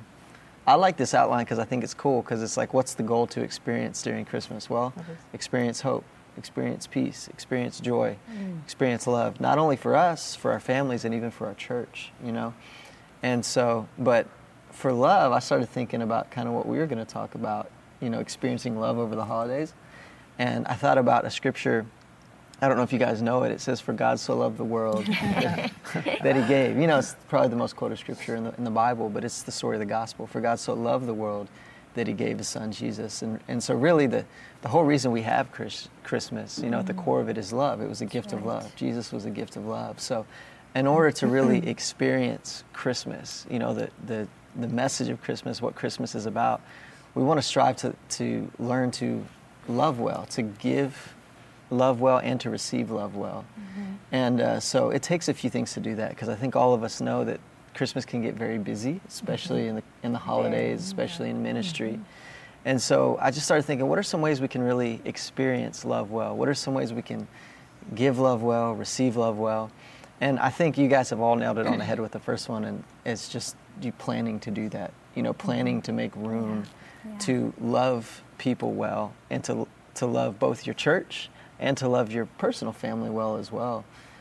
I like this outline because I think it's cool, because it's like, what's the goal to experience during Christmas? Well, experience hope, experience peace, experience joy, experience love, not only for us, for our families, and even for our church, you know? And so, but for love, I started thinking about kind of what we were going to talk about, you know, experiencing love over the holidays. And I thought about a scripture, I don't know if you guys know it, it says, "For God so loved the world that He gave." You know, it's probably the most quoted scripture in the Bible, but it's the story of the gospel. For God so loved the world that He gave His Son, Jesus. And so really the whole reason we have Christmas, you know, at the core of it is love. It was a gift of love. Jesus was a gift of love. So in order to really experience Christmas, you know, the message of Christmas, what Christmas is about, we want to strive to learn to love well, to give love well, and to receive love well. And so it takes a few things to do that, because I think all of us know that Christmas can get very busy, especially in the holidays, especially in ministry. And so I just started thinking, what are some ways we can really experience love well? What are some ways we can give love well, receive love well? And I think you guys have all nailed it on the head with the first one, and it's just you planning to do that, you know, planning to make room to love people well, and to love both your church and to love your personal family well as well.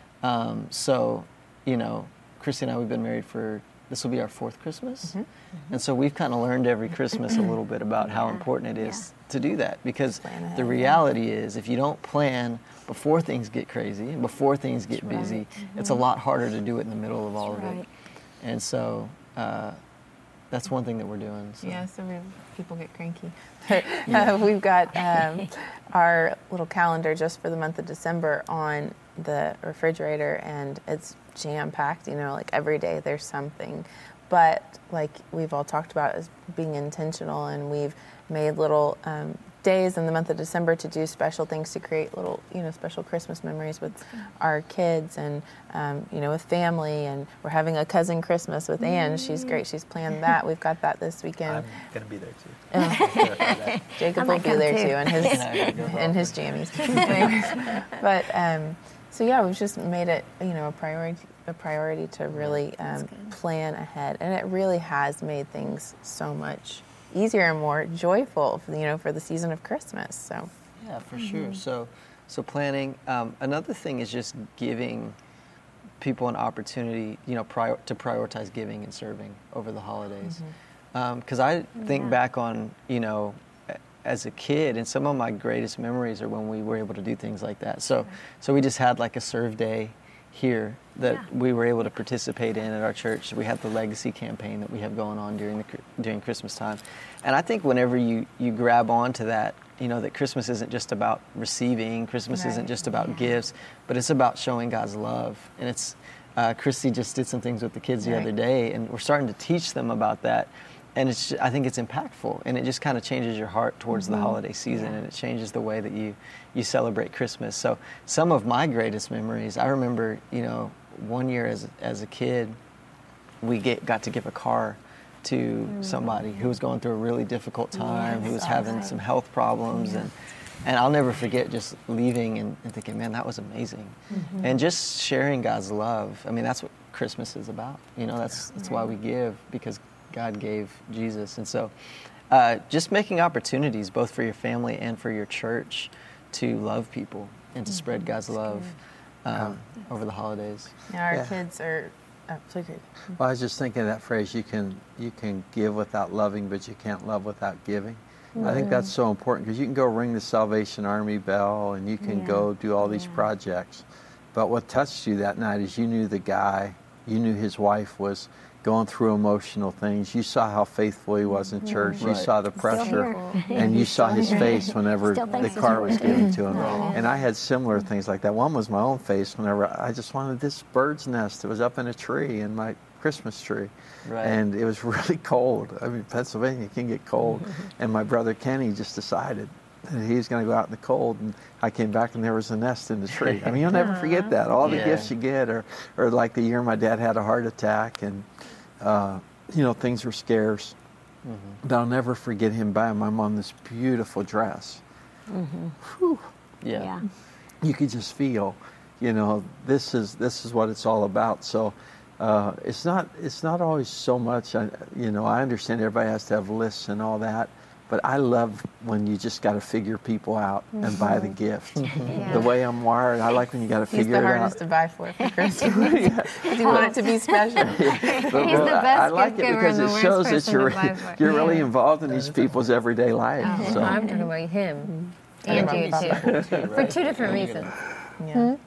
So, you know, Christy and I, we've been married this will be our 4th Christmas. And so we've kind of learned every Christmas a little bit about how important it is to do that, because the reality is, if you don't plan before things get crazy, before things get busy, it's a lot harder to do it in the middle of all of it. And so that's one thing that we're doing. So. Yeah, so people get cranky. We've got our little calendar just for the month of December on the refrigerator, and it's jam-packed, you know, like every day there's something. But like we've all talked about, is being intentional, and we've made little days in the month of December to do special things, to create little, you know, special Christmas memories with our kids and, you know, with family. And we're having a cousin Christmas with Ann. She's great. She's planned that. We've got that this weekend. I'm going to be there too. Jacob will be there too, and his jammies. But so yeah, we've just made it, you know, a priority to really plan ahead, and it really has made things so much easier and more joyful, you know, for the season of Christmas. So yeah, for sure. So planning. Another thing is just giving people an opportunity, you know, to prioritize giving and serving over the holidays. Because I think back on, you know, as a kid, and some of my greatest memories are when we were able to do things like that. So we just had like a serve day here that we were able to participate in at our church. We have the legacy campaign that we have going on during Christmas time. And I think whenever you grab onto that, you know, that Christmas isn't just about receiving, Christmas isn't just about gifts, but it's about showing God's love. And it's, Christy just did some things with the kids the other day, and we're starting to teach them about that. And I think it's impactful, and it just kind of changes your heart towards the holiday season, and it changes the way that you celebrate Christmas. So some of my greatest memories, I remember, you know, one year as a kid, we got to give a car to somebody who was going through a really difficult time, who was having some health problems, and I'll never forget just leaving and thinking, man, that was amazing. And just sharing God's love. I mean, that's what Christmas is about. You know, that's why we give, because God gave Jesus. And so just making opportunities both for your family and for your church to love people and to spread God's love over the holidays. Now our kids are So great. Well, I was just thinking of that phrase, you can give without loving, but you can't love without giving. I think that's so important because you can go ring the Salvation Army bell and you can go do all these projects. But what touched you that night is you knew the guy, you knew his wife was going through emotional things. You saw how faithful he was in church. You saw the pressure, and you saw his face whenever the car was given to him. And I had similar things like that. One was my own face whenever I just wanted this bird's nest that was up in a tree in my Christmas tree. And it was really cold. I mean, Pennsylvania can get cold. And my brother Kenny just decided that he was going to go out in the cold, and I came back and there was a nest in the tree. I mean, you'll never forget that. All the gifts you get, or like the year my dad had a heart attack, and things were scarce. But I'll never forget him buying my mom this beautiful dress. Whew. Yeah. You could just feel, this is what it's all about. So it's not always so much. I understand everybody has to have lists and all that. But I love when you just got to figure people out and buy the gift. The way I'm wired, I like when you got to figure it out. He's the hardest to buy for Christmas. Because you want it to be special. He's the best I like gift it because giver and it the shows worst that person you're really involved in these people's everyday life. So I'm talking about him and you too, for two different reasons. Yeah.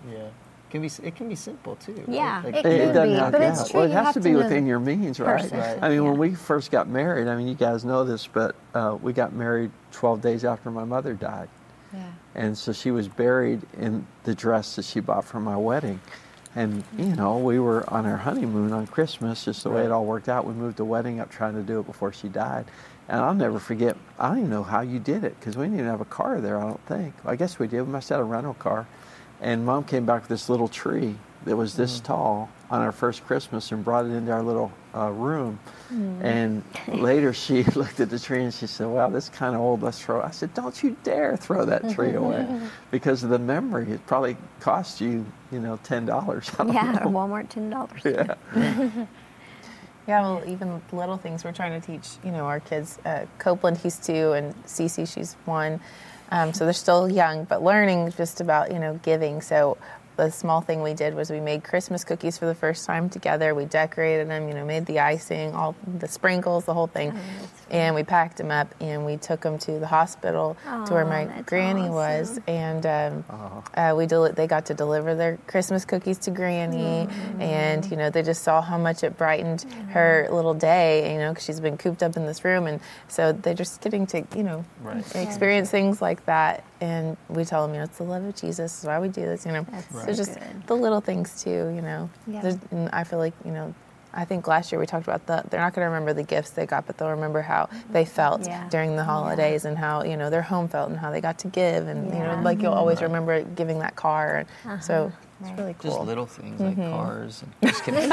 It can be simple too. Right? Yeah. Like, It doesn't be, have, but it's true, Well, it you has have to to be know within the your means, right? person. I mean, when we first got married, I mean, you guys know this, but we got married 12 days after my mother died. Yeah. And so she was buried in the dress that she bought for my wedding. And, we were on our honeymoon on Christmas, just the way it all worked out. We moved the wedding up trying to do it before she died. And I'll never forget, I don't even know how you did it, because we didn't even have a car there, I don't think. Well, I guess we did. We must have had a rental car. And Mom came back with this little tree that was this tall on our first Christmas and brought it into our little room. And later she looked at the tree and she said, "Wow, this is kind of old, let's throw it." I said, "Don't you dare throw that tree away," because of the memory. It probably cost you, $10. I don't know. Or Walmart $10. Yeah. Yeah, well, even little things we're trying to teach, our kids. Copeland, he's 2, and Cece, she's 1. So they're still young, but learning just about, giving. So the small thing we did was we made Christmas cookies for the first time together. We decorated them, made the icing, all the sprinkles, the whole thing. And we packed them up and we took them to the hospital to where my granny was. And they got to deliver their Christmas cookies to Granny. And, they just saw how much it brightened her little day, because she's been cooped up in this room. And so they're just getting to, experience things like that. And we tell them, it's the love of Jesus. This is why we do this, So just the little things too, And I feel like, I think last year we talked about they're not going to remember the gifts they got, but they'll remember how they felt during the holidays and how, their home felt and how they got to give. And, like you'll always remember giving that car. And so it's really cool. Just little things like cars. And just kidding.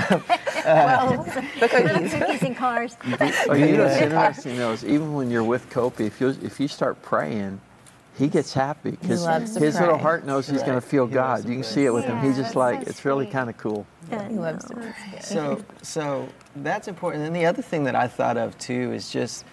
Well, the cookies. Cookies and cars. What's interesting though is even when you're with Kopi, if you start praying, he gets happy because his little heart knows he's going to feel God. You can see it with him. He's just like, it's really kind of cool. He loves to pray. So that's important. And the other thing that I thought of too is just,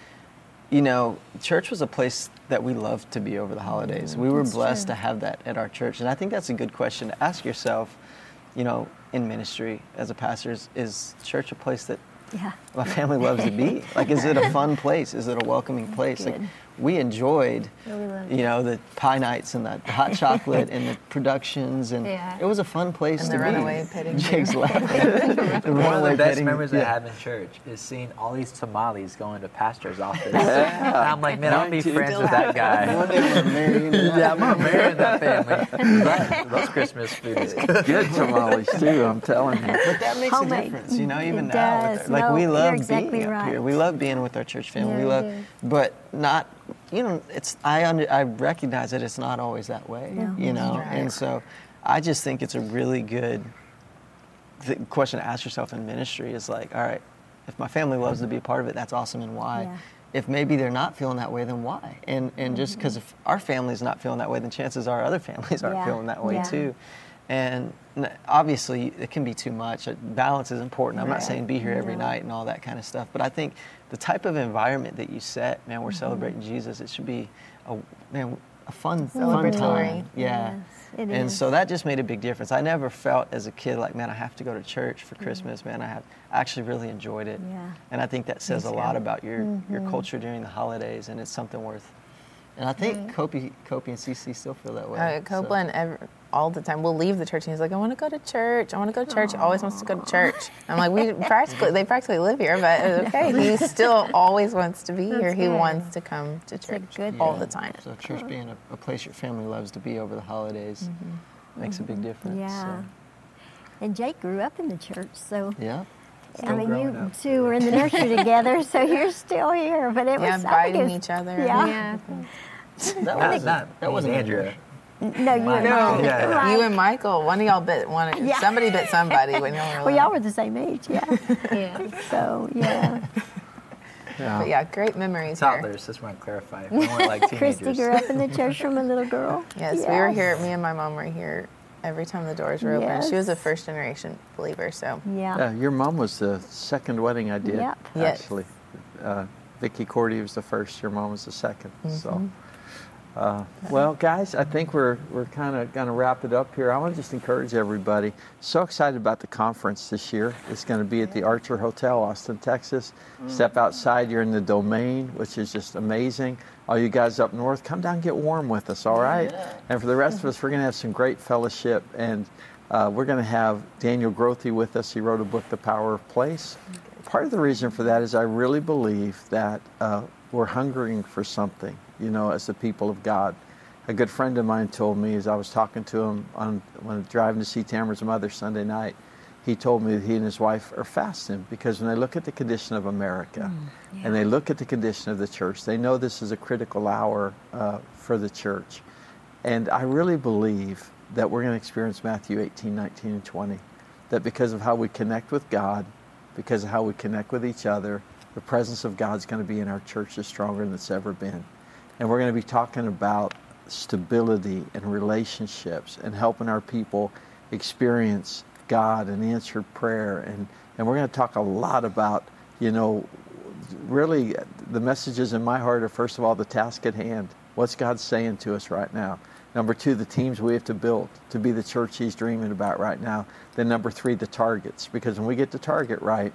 church was a place that we loved to be over the holidays. We were blessed to have that at our church. And I think that's a good question to ask yourself, in ministry as a pastor. Is church a place that my family loves to be? Like, is it a fun place? Is it a welcoming place? Like, we enjoyed, the pie nights and the hot chocolate and the productions, and it was a fun place to be. And the runaway pitting. Jake's laughing. One of the best memories I have in church is seeing all these tamales going to pastor's office. And I'm like, man, I'll be friends with that guy. One day we're marrying I'm going to marry that family. Those Christmas foods. Good tamales too, I'm telling you. But that makes Homemade. a difference, even It now. does. Like, we love exactly being up here. We love being with our church family. Yeah, But not, I recognize that it's not always that way, And so I just think it's a really good question to ask yourself in ministry is like, all right, if my family loves to be a part of it, that's awesome, and why? Yeah. If maybe they're not feeling that way, then why? And just because if our family's not feeling that way, then chances are other families aren't feeling that way too. And obviously, it can be too much. Balance is important. I'm not saying be here every night and all that kind of stuff, but I think the type of environment that you set, man, we're celebrating Jesus. It should be, a fun Celebratory. time. Yeah. Yes, it And is. so that just made a big difference. I never felt as a kid like, man, I have to go to church for Christmas. Man, I actually really enjoyed it. Yeah. And I think that says a too. lot about your culture during the holidays, and it's something worth. And I think Kopi and Cece still feel that way. Copeland, all the time, we'll leave the church and he's like, I want to go to church. I want to go to church. He always wants to go to church. I'm like, they practically live here, but it's okay. He still always wants to be here. He good. wants to come to church all the time. So church being a place your family loves to be over the holidays makes a big difference. Yeah. So. And Jake grew up in the church, so Yeah. I mean, you two were in the nursery together, so you're still here. But it was I think inviting it was- each other. Yeah. That wasn't Andrea. No, you and Mike. Yeah. Right. You and Michael, one of y'all bit one. Yeah. Somebody bit somebody when y'all were Well, y'all little. were the same age, yeah. Yeah. So yeah. But yeah, great memories here. Toddlers, just want to clarify. We weren't like Christy teenagers. grew up in the church from a little girl. Yes, we were here. Me and my mom were here every time the doors were open. She was a Yes. first generation believer, so Yeah. Your mom was the second wedding I did, Yep. Yes. actually. Vicki Cordy was the first. Your mom was the second. So, well, guys, I think we're kind of going to wrap it up here. I want to just encourage everybody. So excited about the conference this year. It's going to be at the Archer Hotel, Austin, Texas. Step outside, you're in the Domain, which is just amazing. All you guys up north, come down and get warm with us, all right? And for the rest of us, we're going to have some great fellowship, and we're going to have Daniel Grothe with us. He wrote a book, The Power of Place. Part of the reason for that is I really believe that we're hungering for something, as the people of God. A good friend of mine told me, as I was talking to him when driving to see Tamara's mother Sunday night, he told me that he and his wife are fasting because when they look at the condition of America and they look at the condition of the church, they know this is a critical hour for the church. And I really believe that we're going to experience Matthew 18, 19, and 20, that because of how we connect with God, because of how we connect with each other, the presence of God's going to be in our churches stronger than it's ever been. And we're going to be talking about stability and relationships and helping our people experience God and answered prayer. And we're going to talk a lot about, really the messages in my heart are, first of all, the task at hand. What's God saying to us right now? Number two, the teams we have to build to be the church He's dreaming about right now. Then number three, the targets. Because when we get the target right,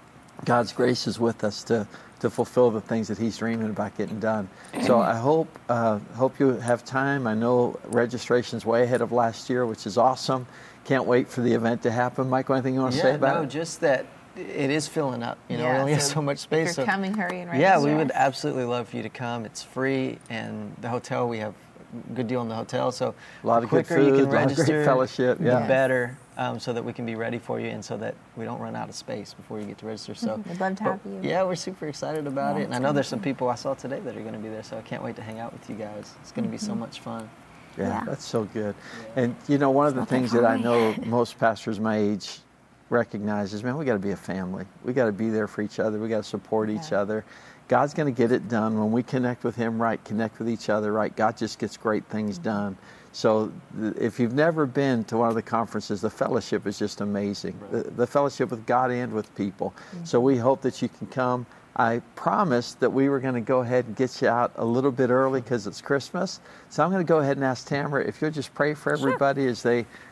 God's grace is with us to fulfill the things that He's dreaming about getting done. So I hope you have time. I know registration's way ahead of last year, which is awesome. Can't wait for the event to happen. Michael, anything you want to say about it? Just that it is filling up. We only have so much space. If you're coming, hurry and register. Yeah, we would absolutely love for you to come. It's free, and the hotel, we have a good deal in the hotel. So a lot the of good quicker you food, can a lot of register, great fellowship. the Yeah. better, so that we can be ready for you and so that we don't run out of space before you get to register. So We'd love to have you. yeah, we're super excited about it. And I know there's some people I saw today that are going to be there, so I can't wait to hang out with you guys. It's going to be so much fun. Yeah, that's so good. And one of the things that I know most pastors my age recognize is, man, we got to be a family. We got to be there for each other. We got to support each other. God's going to get it done when we connect with Him right, connect with each other right. God just gets great things done. So if you've never been to one of the conferences, the fellowship is just amazing. The fellowship with God and with people. So we hope that you can come. I promised that we were going to go ahead and get you out a little bit early because it's Christmas. So I'm going to go ahead and ask Tamara if you'll just pray for everybody as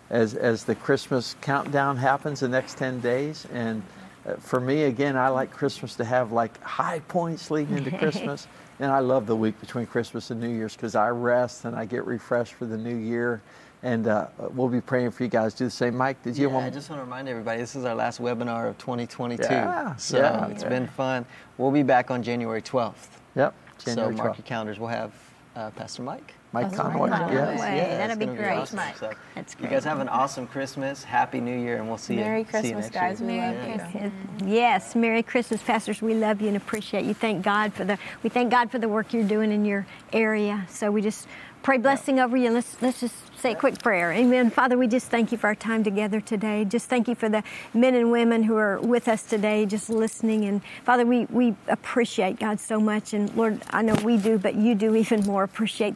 the Christmas countdown happens the next 10 days. And for me, again, I like Christmas to have like high points leading into Christmas. And I love the week between Christmas and New Year's because I rest and I get refreshed for the new year. And we'll be praying for you guys to do the same. Mike, did you want? I just want to remind everybody, this is our last webinar of 2022. Yeah, It's been fun. We'll be back on January 12th. Yep, January So mark 12th. your calendars. We'll have Pastor Mike. Mike Conway, Conway. yes. That'd it's be gonna great. awesome. Mike. So That's you great. guys have an awesome Christmas, Happy New Year, and we'll see Merry you. Christmas, see you next guys. Year. We love Yeah. you. Yes, Merry Christmas, pastors. We love you and appreciate you. Thank God for the work you're doing in your area. So we just pray blessing over you. Let's just say a quick prayer. Amen. Father, we just thank you for our time together today. Just thank you for the men and women who are with us today, just listening. And Father, we appreciate God so much. And Lord, I know we do, but you do even more appreciate the work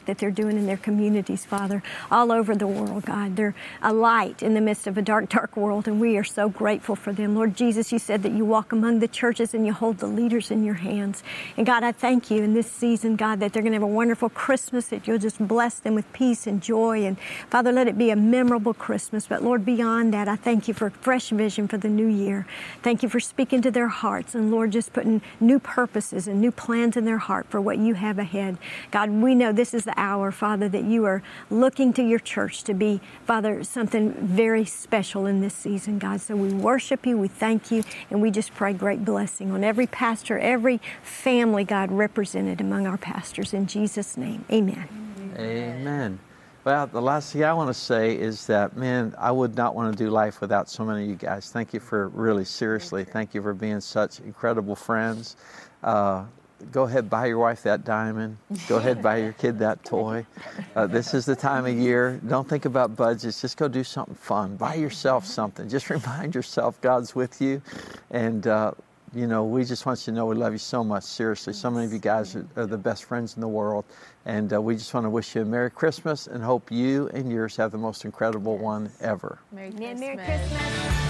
that they're doing in their communities, Father, all over the world, God. They're a light in the midst of a dark, dark world, and we are so grateful for them. Lord Jesus, you said that you walk among the churches and you hold the leaders in your hands. And God, I thank you in this season, God, that they're going to have a wonderful Christmas, that you'll just bless them with peace and joy. And Father, let it be a memorable Christmas. But Lord, beyond that, I thank you for fresh vision for the new year. Thank you for speaking to their hearts. And Lord, just putting new purposes and new plans in their heart for what you have ahead. God, we know this is the hour, Father, that you are looking to your church to be, Father, something very special in this season, God. So we worship you, we thank you, and we just pray great blessing on every pastor, every family, God, represented among our pastors. In Jesus' name, amen. Amen. Well, the last thing I want to say is that, man, I would not want to do life without so many of you guys. Thank you for really, seriously, thank you for being such incredible friends. Go ahead, buy your wife that diamond. Go ahead, buy your kid that toy. This is the time of year. Don't think about budgets. Just go do something fun. Buy yourself something. Just remind yourself God's with you. And, you know, we just want you to know we love you so much, seriously. So many of you guys are the best friends in the world. And we just want to wish you a Merry Christmas and hope you and yours have the most incredible one ever. Merry Christmas. Merry Christmas.